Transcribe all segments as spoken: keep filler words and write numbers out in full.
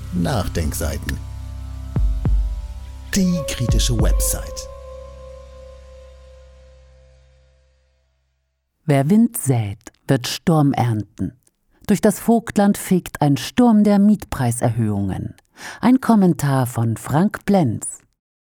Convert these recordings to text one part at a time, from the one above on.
Nachdenkseiten. Die kritische Website. Wer Wind sät, wird Sturm ernten. Durch das Vogtland fegt ein Sturm der Mietpreiserhöhungen. Ein Kommentar von Frank Blenz.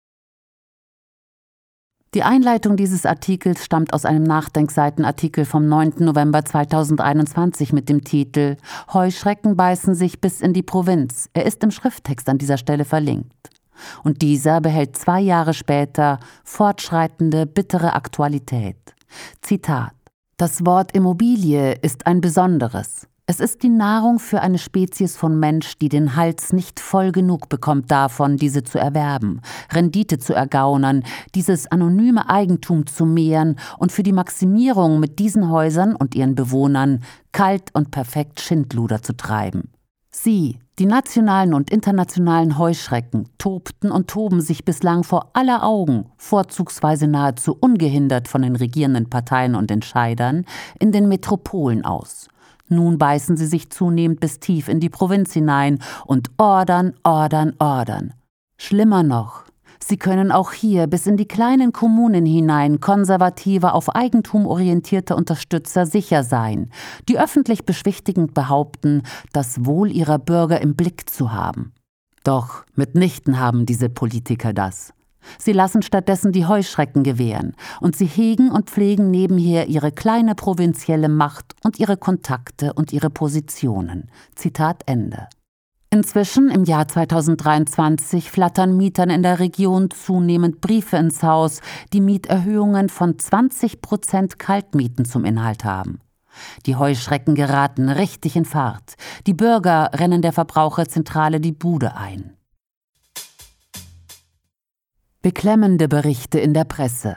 Die Einleitung dieses Artikels stammt aus einem Nachdenkseitenartikel vom neunten November zweitausendeinundzwanzig mit dem Titel »Heuschrecken beißen sich bis in die Provinz«. Er ist im Schrifttext an dieser Stelle verlinkt. Und dieser behält zwei Jahre später fortschreitende, bittere Aktualität. Zitat: »Das Wort Immobilie ist ein besonderes. Es ist die Nahrung für eine Spezies von Mensch, die den Hals nicht voll genug bekommt davon, diese zu erwerben, Rendite zu ergaunern, dieses anonyme Eigentum zu mehren und für die Maximierung mit diesen Häusern und ihren Bewohnern kalt und perfekt Schindluder zu treiben. Sie, die nationalen und internationalen Heuschrecken, tobten und toben sich bislang vor aller Augen, vorzugsweise nahezu ungehindert von den regierenden Parteien und Entscheidern, in den Metropolen aus. Nun beißen sie sich zunehmend bis tief in die Provinz hinein und ordern, ordern, ordern. Schlimmer noch, sie können auch hier bis in die kleinen Kommunen hinein konservative, auf Eigentum orientierte Unterstützer sicher sein, die öffentlich beschwichtigend behaupten, das Wohl ihrer Bürger im Blick zu haben. Doch mitnichten haben diese Politiker das. Sie lassen stattdessen die Heuschrecken gewähren und sie hegen und pflegen nebenher ihre kleine provinzielle Macht und ihre Kontakte und ihre Positionen.« Zitat Ende. Inzwischen, im Jahr zweitausenddreiundzwanzig, flattern Mietern in der Region zunehmend Briefe ins Haus, die Mieterhöhungen von zwanzig Prozent Kaltmieten zum Inhalt haben. Die Heuschrecken geraten richtig in Fahrt. Die Bürger rennen der Verbraucherzentrale die Bude ein. Beklemmende Berichte in der Presse.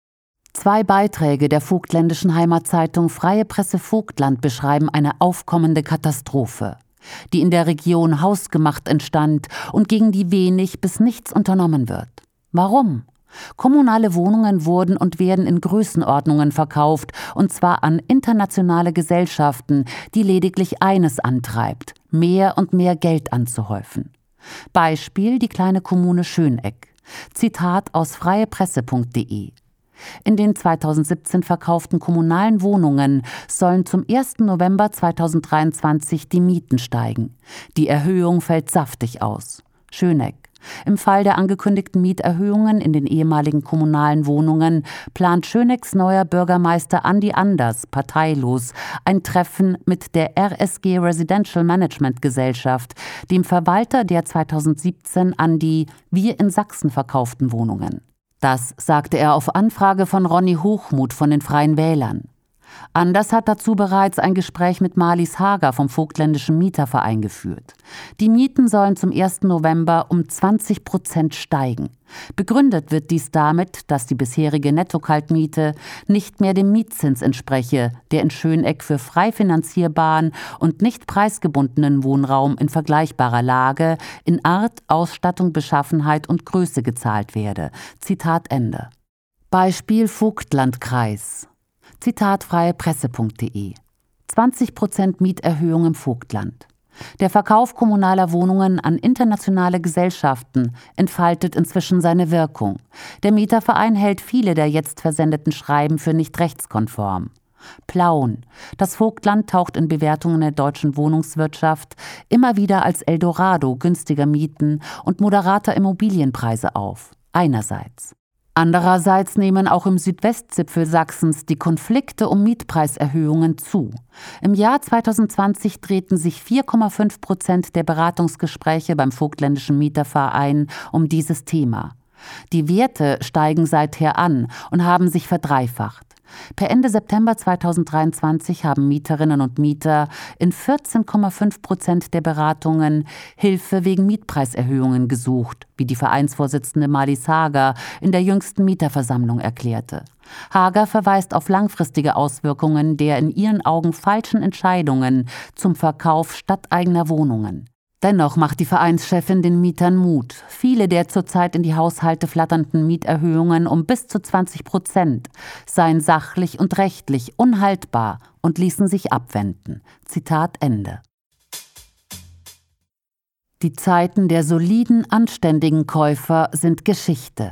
Zwei Beiträge der vogtländischen Heimatzeitung Freie Presse Vogtland beschreiben eine aufkommende Katastrophe, die in der Region hausgemacht entstand und gegen die wenig bis nichts unternommen wird. Warum? Kommunale Wohnungen wurden und werden in Größenordnungen verkauft, und zwar an internationale Gesellschaften, die lediglich eines antreibt: mehr und mehr Geld anzuhäufen. Beispiel die kleine Kommune Schöneck. Zitat aus freiepresse punkt de. In den zweitausendsiebzehn verkauften kommunalen Wohnungen sollen zum ersten November zweitausenddreiundzwanzig die Mieten steigen. Die Erhöhung fällt saftig aus. Schöneck. Im Fall der angekündigten Mieterhöhungen in den ehemaligen kommunalen Wohnungen plant Schönecks neuer Bürgermeister Andi Anders, parteilos, ein Treffen mit der R S G Residential Management Gesellschaft, dem Verwalter der zweitausendsiebzehn an die Wir in Sachsen verkauften Wohnungen. Das sagte er auf Anfrage von Ronny Hochmuth von den Freien Wählern. Anders hat dazu bereits ein Gespräch mit Marlies Hager vom Vogtländischen Mieterverein geführt. Die Mieten sollen zum ersten November um zwanzig Prozent steigen. Begründet wird dies damit, dass die bisherige Netto-Kaltmiete nicht mehr dem Mietzins entspreche, der in Schöneck für frei finanzierbaren und nicht preisgebundenen Wohnraum in vergleichbarer Lage, in Art, Ausstattung, Beschaffenheit und Größe gezahlt werde. Zitat Ende. Beispiel Vogtlandkreis. Zitat freiepresse punkt de. zwanzig Prozent Mieterhöhung im Vogtland. Der Verkauf kommunaler Wohnungen an internationale Gesellschaften entfaltet inzwischen seine Wirkung. Der Mieterverein hält viele der jetzt versendeten Schreiben für nicht rechtskonform. Plauen. Das Vogtland taucht in Bewertungen der deutschen Wohnungswirtschaft immer wieder als Eldorado günstiger Mieten und moderater Immobilienpreise auf. Einerseits. Andererseits nehmen auch im Südwestzipfel Sachsens die Konflikte um Mietpreiserhöhungen zu. Im Jahr zweitausendzwanzig drehten sich vier Komma fünf Prozent der Beratungsgespräche beim Vogtländischen Mieterverein um dieses Thema. Die Werte steigen seither an und haben sich verdreifacht. Per Ende September zweitausenddreiundzwanzig haben Mieterinnen und Mieter in vierzehn Komma fünf Prozent der Beratungen Hilfe wegen Mietpreiserhöhungen gesucht, wie die Vereinsvorsitzende Marlies Hager in der jüngsten Mieterversammlung erklärte. Hager verweist auf langfristige Auswirkungen der in ihren Augen falschen Entscheidungen zum Verkauf stadteigener Wohnungen. Dennoch macht die Vereinschefin den Mietern Mut. Viele der zurzeit in die Haushalte flatternden Mieterhöhungen um bis zu zwanzig Prozent seien sachlich und rechtlich unhaltbar und ließen sich abwenden. Zitat Ende. Die Zeiten der soliden, anständigen Käufer sind Geschichte.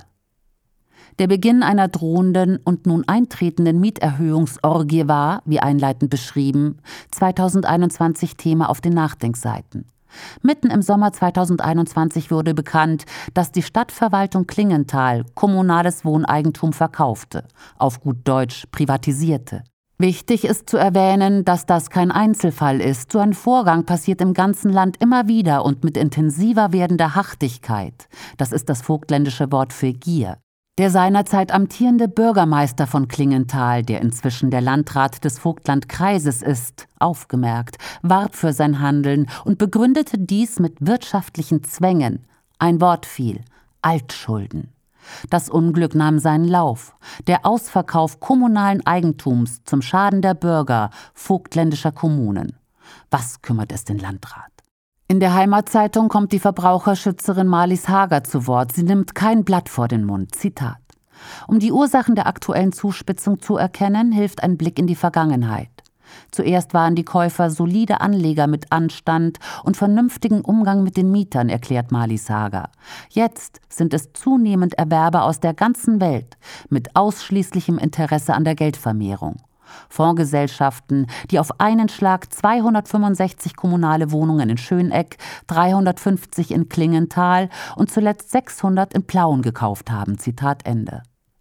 Der Beginn einer drohenden und nun eintretenden Mieterhöhungsorgie war, wie einleitend beschrieben, zweitausendeinundzwanzig Thema auf den Nachdenkseiten. Mitten im Sommer zweitausendeinundzwanzig wurde bekannt, dass die Stadtverwaltung Klingenthal kommunales Wohneigentum verkaufte, auf gut Deutsch privatisierte. Wichtig ist zu erwähnen, dass das kein Einzelfall ist. So ein Vorgang passiert im ganzen Land immer wieder und mit intensiver werdender Hachtigkeit. Das ist das vogtländische Wort für Gier. Der seinerzeit amtierende Bürgermeister von Klingenthal, der inzwischen der Landrat des Vogtlandkreises ist, aufgemerkt, warb für sein Handeln und begründete dies mit wirtschaftlichen Zwängen. Ein Wort fiel: Altschulden. Das Unglück nahm seinen Lauf. Der Ausverkauf kommunalen Eigentums zum Schaden der Bürger vogtländischer Kommunen. Was kümmert es den Landrat? In der Heimatzeitung kommt die Verbraucherschützerin Marlies Hager zu Wort. Sie nimmt kein Blatt vor den Mund. Zitat: Um die Ursachen der aktuellen Zuspitzung zu erkennen, hilft ein Blick in die Vergangenheit. Zuerst waren die Käufer solide Anleger mit Anstand und vernünftigen Umgang mit den Mietern, erklärt Marlies Hager. Jetzt sind es zunehmend Erwerber aus der ganzen Welt mit ausschließlichem Interesse an der Geldvermehrung. Fondsgesellschaften, die auf einen Schlag zweihundertfünfundsechzig kommunale Wohnungen in Schöneck, dreihundertfünfzig in Klingenthal und zuletzt sechshundert in Plauen gekauft haben. Zitat Ende.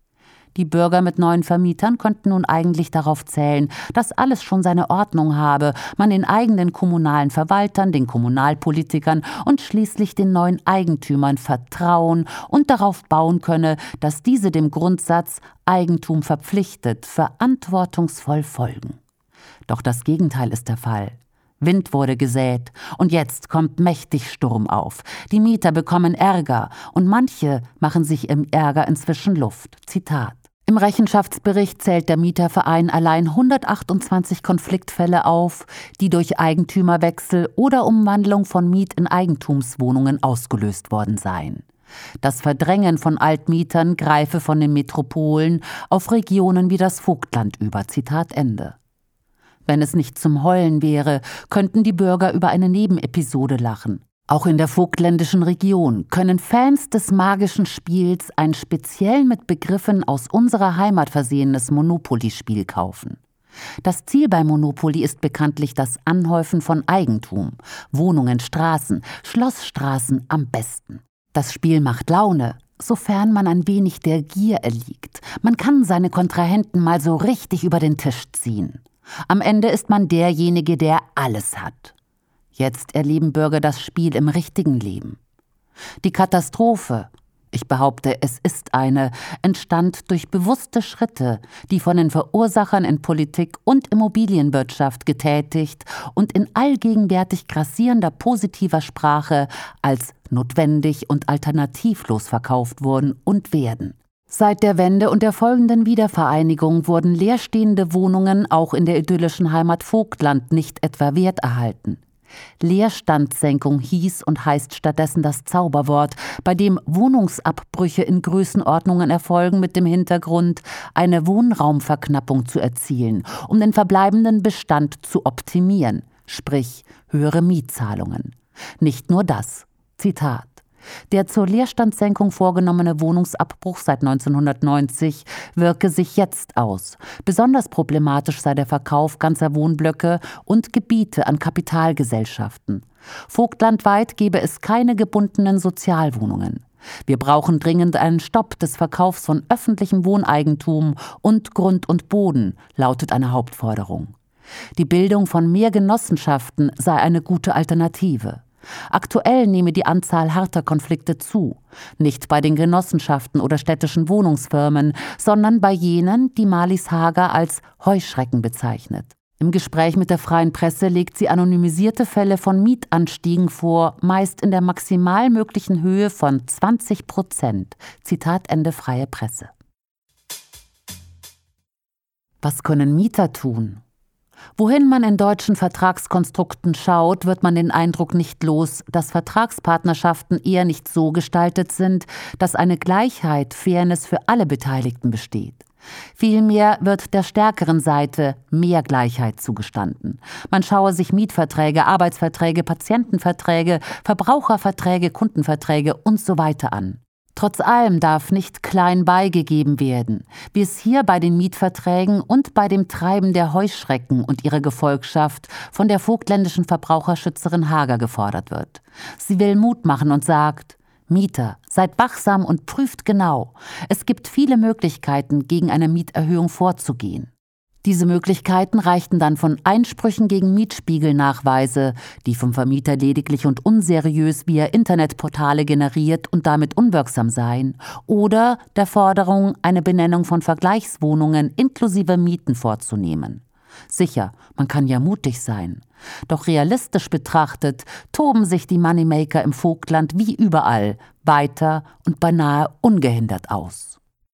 Die Bürger mit neuen Vermietern könnten nun eigentlich darauf zählen, dass alles schon seine Ordnung habe, man den eigenen kommunalen Verwaltern, den Kommunalpolitikern und schließlich den neuen Eigentümern vertrauen und darauf bauen könne, dass diese dem Grundsatz Eigentum verpflichtet, verantwortungsvoll folgen. Doch das Gegenteil ist der Fall. Wind wurde gesät und jetzt kommt mächtig Sturm auf. Die Mieter bekommen Ärger und manche machen sich im Ärger inzwischen Luft. Zitat: Im Rechenschaftsbericht zählt der Mieterverein allein hundertachtundzwanzig Konfliktfälle auf, die durch Eigentümerwechsel oder Umwandlung von Miet- in Eigentumswohnungen ausgelöst worden seien. Das Verdrängen von Altmietern greife von den Metropolen auf Regionen wie das Vogtland über. Zitat Ende. Wenn es nicht zum Heulen wäre, könnten die Bürger über eine Nebenepisode lachen. Auch in der vogtländischen Region können Fans des magischen Spiels ein speziell mit Begriffen aus unserer Heimat versehenes Monopoly-Spiel kaufen. Das Ziel bei Monopoly ist bekanntlich das Anhäufen von Eigentum, Wohnungen, Straßen, Schlossstraßen am besten. Das Spiel macht Laune, sofern man ein wenig der Gier erliegt. Man kann seine Kontrahenten mal so richtig über den Tisch ziehen. Am Ende ist man derjenige, der alles hat. Jetzt erleben Bürger das Spiel im richtigen Leben. Die Katastrophe, ich behaupte, es ist eine, entstand durch bewusste Schritte, die von den Verursachern in Politik und Immobilienwirtschaft getätigt und in allgegenwärtig grassierender positiver Sprache als notwendig und alternativlos verkauft wurden und werden. Seit der Wende und der folgenden Wiedervereinigung wurden leerstehende Wohnungen auch in der idyllischen Heimat Vogtland nicht etwa Wert erhalten. Leerstandssenkung hieß und heißt stattdessen das Zauberwort, bei dem Wohnungsabbrüche in Größenordnungen erfolgen mit dem Hintergrund, eine Wohnraumverknappung zu erzielen, um den verbleibenden Bestand zu optimieren, sprich höhere Mietzahlungen. Nicht nur das. Zitat: Der zur Leerstandssenkung vorgenommene Wohnungsabbruch seit neunzehnhundertneunzig wirke sich jetzt aus. Besonders problematisch sei der Verkauf ganzer Wohnblöcke und Gebiete an Kapitalgesellschaften. Vogtlandweit gebe es keine gebundenen Sozialwohnungen. Wir brauchen dringend einen Stopp des Verkaufs von öffentlichem Wohneigentum und Grund und Boden, lautet eine Hauptforderung. Die Bildung von mehr Genossenschaften sei eine gute Alternative. Aktuell nehme die Anzahl harter Konflikte zu, nicht bei den Genossenschaften oder städtischen Wohnungsfirmen, sondern bei jenen, die Marlies Hager als Heuschrecken bezeichnet. Im Gespräch mit der Freien Presse legt sie anonymisierte Fälle von Mietanstiegen vor, meist in der maximal möglichen Höhe von zwanzig Prozent. Zitat Ende Freie Presse. Was können Mieter tun? Wohin man in deutschen Vertragskonstrukten schaut, wird man den Eindruck nicht los, dass Vertragspartnerschaften eher nicht so gestaltet sind, dass eine Gleichheit, Fairness für alle Beteiligten besteht. Vielmehr wird der stärkeren Seite mehr Gleichheit zugestanden. Man schaue sich Mietverträge, Arbeitsverträge, Patientenverträge, Verbraucherverträge, Kundenverträge und so weiter an. Trotz allem darf nicht klein beigegeben werden, wie es hier bei den Mietverträgen und bei dem Treiben der Heuschrecken und ihrer Gefolgschaft von der vogtländischen Verbraucherschützerin Hager gefordert wird. Sie will Mut machen und sagt: Mieter, seid wachsam und prüft genau. Es gibt viele Möglichkeiten, gegen eine Mieterhöhung vorzugehen. Diese Möglichkeiten reichten dann von Einsprüchen gegen Mietspiegelnachweise, die vom Vermieter lediglich und unseriös via Internetportale generiert und damit unwirksam seien, oder der Forderung, eine Benennung von Vergleichswohnungen inklusive Mieten vorzunehmen. Sicher, man kann ja mutig sein. Doch realistisch betrachtet toben sich die Moneymaker im Vogtland wie überall weiter und beinahe ungehindert aus.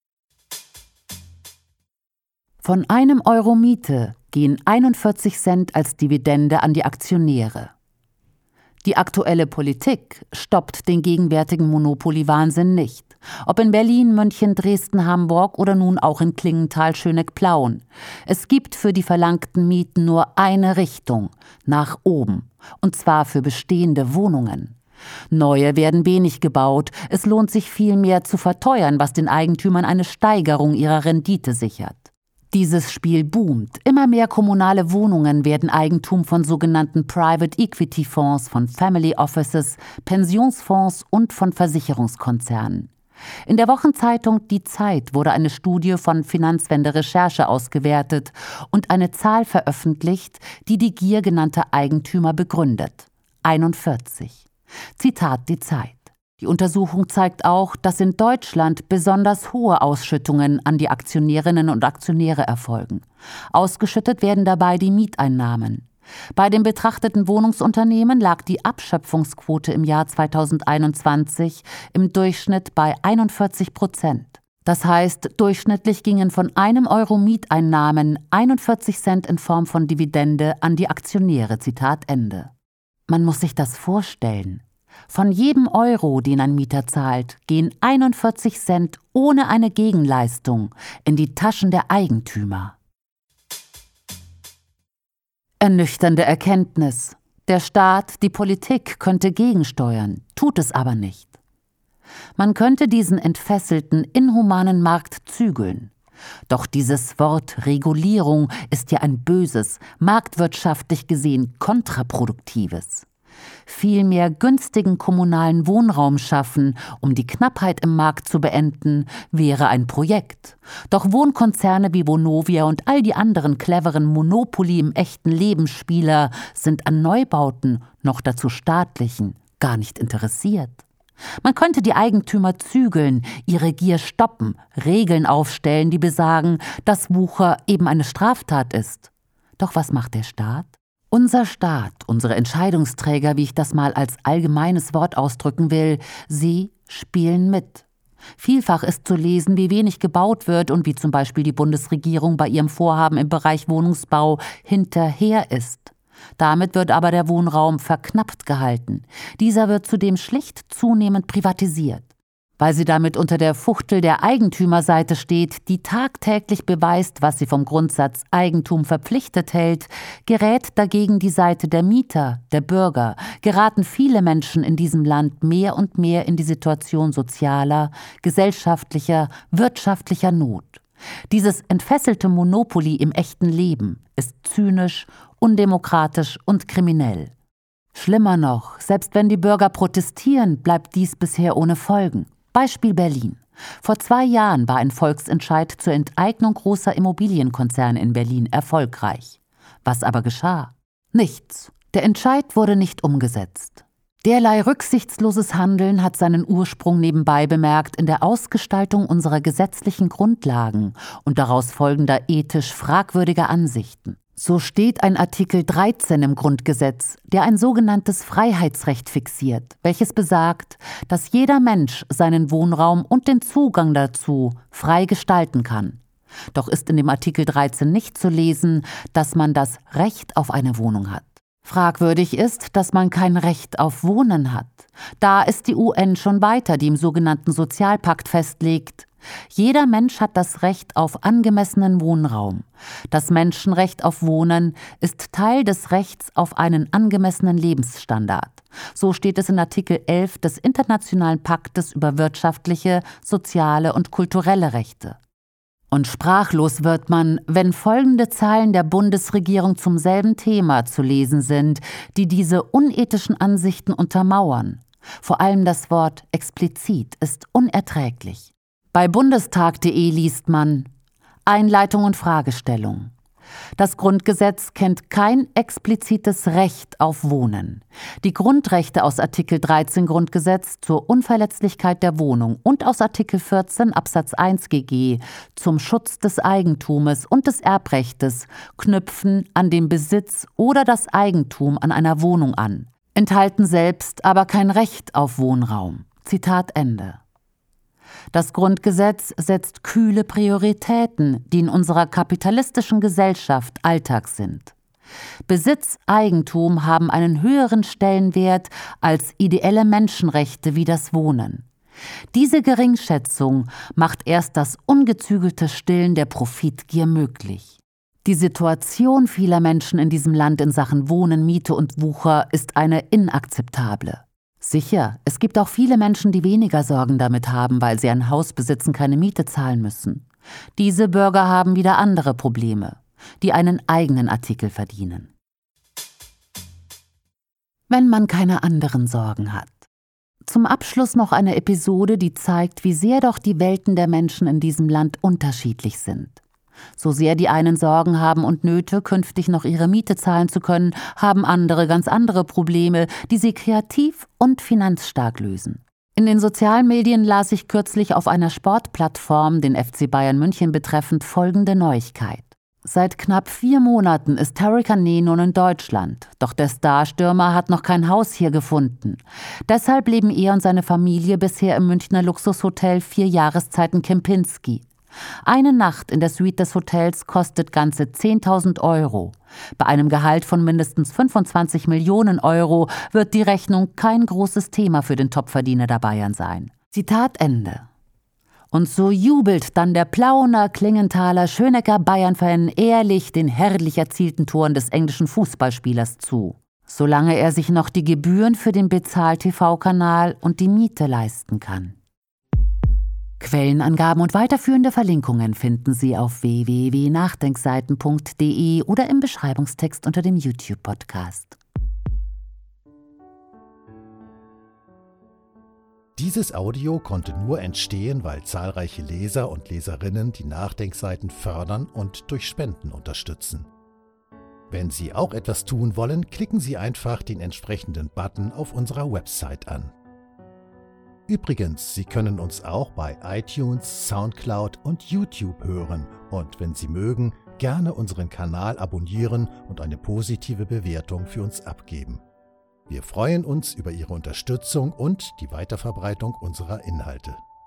Von einem Euro Miete gehen einundvierzig Cent als Dividende an die Aktionäre. Die aktuelle Politik stoppt den gegenwärtigen Monopoly-Wahnsinn nicht. Ob in Berlin, München, Dresden, Hamburg oder nun auch in Klingenthal, Schöneck-Plauen. Es gibt für die verlangten Mieten nur eine Richtung, nach oben. Und zwar für bestehende Wohnungen. Neue werden wenig gebaut. Es lohnt sich vielmehr zu verteuern, was den Eigentümern eine Steigerung ihrer Rendite sichert. Dieses Spiel boomt. Immer mehr kommunale Wohnungen werden Eigentum von sogenannten Private Equity Fonds, von Family Offices, Pensionsfonds und von Versicherungskonzernen. In der Wochenzeitung Die Zeit wurde eine Studie von Finanzwende Recherche ausgewertet und eine Zahl veröffentlicht, die die Gier genannter Eigentümer begründet. einundvierzig. Zitat Die Zeit. Die Untersuchung zeigt auch, dass in Deutschland besonders hohe Ausschüttungen an die Aktionärinnen und Aktionäre erfolgen. Ausgeschüttet werden dabei die Mieteinnahmen. Bei den betrachteten Wohnungsunternehmen lag die Abschöpfungsquote im Jahr zweitausendeinundzwanzig im Durchschnitt bei einundvierzig Prozent. Das heißt, durchschnittlich gingen von einem Euro Mieteinnahmen einundvierzig Cent in Form von Dividende an die Aktionäre. Zitat Ende. Man muss sich das vorstellen. Von jedem Euro, den ein Mieter zahlt, gehen einundvierzig Cent ohne eine Gegenleistung in die Taschen der Eigentümer. Ernüchternde Erkenntnis. Der Staat, die Politik könnte gegensteuern, tut es aber nicht. Man könnte diesen entfesselten, inhumanen Markt zügeln. Doch dieses Wort Regulierung ist ja ein böses, marktwirtschaftlich gesehen kontraproduktives. Vielmehr günstigen kommunalen Wohnraum schaffen, um die Knappheit im Markt zu beenden, wäre ein Projekt. Doch Wohnkonzerne wie Vonovia und all die anderen cleveren Monopoly im echten Leben Spieler sind an Neubauten, noch dazu staatlichen, gar nicht interessiert. Man könnte die Eigentümer zügeln, ihre Gier stoppen, Regeln aufstellen, die besagen, dass Wucher eben eine Straftat ist. Doch was macht der Staat? Unser Staat, unsere Entscheidungsträger, wie ich das mal als allgemeines Wort ausdrücken will, sie spielen mit. Vielfach ist zu lesen, wie wenig gebaut wird und wie zum Beispiel die Bundesregierung bei ihrem Vorhaben im Bereich Wohnungsbau hinterher ist. Damit wird aber der Wohnraum verknappt gehalten. Dieser wird zudem schlicht zunehmend privatisiert. Weil sie damit unter der Fuchtel der Eigentümerseite steht, die tagtäglich beweist, was sie vom Grundsatz Eigentum verpflichtet hält, gerät dagegen die Seite der Mieter, der Bürger, geraten viele Menschen in diesem Land mehr und mehr in die Situation sozialer, gesellschaftlicher, wirtschaftlicher Not. Dieses entfesselte Monopoly im echten Leben ist zynisch, undemokratisch und kriminell. Schlimmer noch, selbst wenn die Bürger protestieren, bleibt dies bisher ohne Folgen. Beispiel Berlin. Vor zwei Jahren war ein Volksentscheid zur Enteignung großer Immobilienkonzerne in Berlin erfolgreich. Was aber geschah? Nichts. Der Entscheid wurde nicht umgesetzt. Derlei rücksichtsloses Handeln hat seinen Ursprung nebenbei bemerkt in der Ausgestaltung unserer gesetzlichen Grundlagen und daraus folgender ethisch fragwürdiger Ansichten. So steht ein Artikel dreizehn im Grundgesetz, der ein sogenanntes Freiheitsrecht fixiert, welches besagt, dass jeder Mensch seinen Wohnraum und den Zugang dazu frei gestalten kann. Doch ist in dem Artikel dreizehn nicht zu lesen, dass man das Recht auf eine Wohnung hat. Fragwürdig ist, dass man kein Recht auf Wohnen hat. Da ist die U N schon weiter, die im sogenannten Sozialpakt festlegt: Jeder Mensch hat das Recht auf angemessenen Wohnraum. Das Menschenrecht auf Wohnen ist Teil des Rechts auf einen angemessenen Lebensstandard. So steht es in Artikel elf des Internationalen Paktes über wirtschaftliche, soziale und kulturelle Rechte. Und sprachlos wird man, wenn folgende Zeilen der Bundesregierung zum selben Thema zu lesen sind, die diese unethischen Ansichten untermauern. Vor allem das Wort explizit ist unerträglich. Bei bundestag punkt de liest man: Einleitung und Fragestellung. Das Grundgesetz kennt kein explizites Recht auf Wohnen. Die Grundrechte aus Artikel dreizehn Grundgesetz zur Unverletzlichkeit der Wohnung und aus Artikel vierzehn Absatz eins G G zum Schutz des Eigentumes und des Erbrechtes knüpfen an den Besitz oder das Eigentum an einer Wohnung an, enthalten selbst aber kein Recht auf Wohnraum. Zitat Ende. Das Grundgesetz setzt kühle Prioritäten, die in unserer kapitalistischen Gesellschaft Alltag sind. Besitz, Eigentum haben einen höheren Stellenwert als ideelle Menschenrechte wie das Wohnen. Diese Geringschätzung macht erst das ungezügelte Stillen der Profitgier möglich. Die Situation vieler Menschen in diesem Land in Sachen Wohnen, Miete und Wucher ist eine inakzeptable. Sicher, es gibt auch viele Menschen, die weniger Sorgen damit haben, weil sie ein Haus besitzen, keine Miete zahlen müssen. Diese Bürger haben wieder andere Probleme, die einen eigenen Artikel verdienen. Wenn man keine anderen Sorgen hat. Zum Abschluss noch eine Episode, die zeigt, wie sehr doch die Welten der Menschen in diesem Land unterschiedlich sind. So sehr die einen Sorgen haben und Nöte, künftig noch ihre Miete zahlen zu können, haben andere ganz andere Probleme, die sie kreativ und finanzstark lösen. In den sozialen Medien las ich kürzlich auf einer Sportplattform, den F C Bayern München betreffend, folgende Neuigkeit. Seit knapp vier Monaten ist Tariq Ané nun in Deutschland, doch der Starstürmer hat noch kein Haus hier gefunden. Deshalb leben er und seine Familie bisher im Münchner Luxushotel Vier Jahreszeiten Kempinski. Eine Nacht in der Suite des Hotels kostet ganze zehntausend Euro. Bei einem Gehalt von mindestens fünfundzwanzig Millionen Euro wird die Rechnung kein großes Thema für den Topverdiener der Bayern sein. Zitat Ende. Und so jubelt dann der Plauner, Klingenthaler, Schönecker Bayern-Fan ehrlich den herrlich erzielten Toren des englischen Fußballspielers zu, solange er sich noch die Gebühren für den Bezahl-T V-Kanal und die Miete leisten kann. Quellenangaben und weiterführende Verlinkungen finden Sie auf w w w punkt nachdenkseiten punkt de oder im Beschreibungstext unter dem YouTube-Podcast. Dieses Audio konnte nur entstehen, weil zahlreiche Leser und Leserinnen die Nachdenkseiten fördern und durch Spenden unterstützen. Wenn Sie auch etwas tun wollen, klicken Sie einfach den entsprechenden Button auf unserer Website an. Übrigens, Sie können uns auch bei iTunes, Soundcloud und YouTube hören und wenn Sie mögen, gerne unseren Kanal abonnieren und eine positive Bewertung für uns abgeben. Wir freuen uns über Ihre Unterstützung und die Weiterverbreitung unserer Inhalte.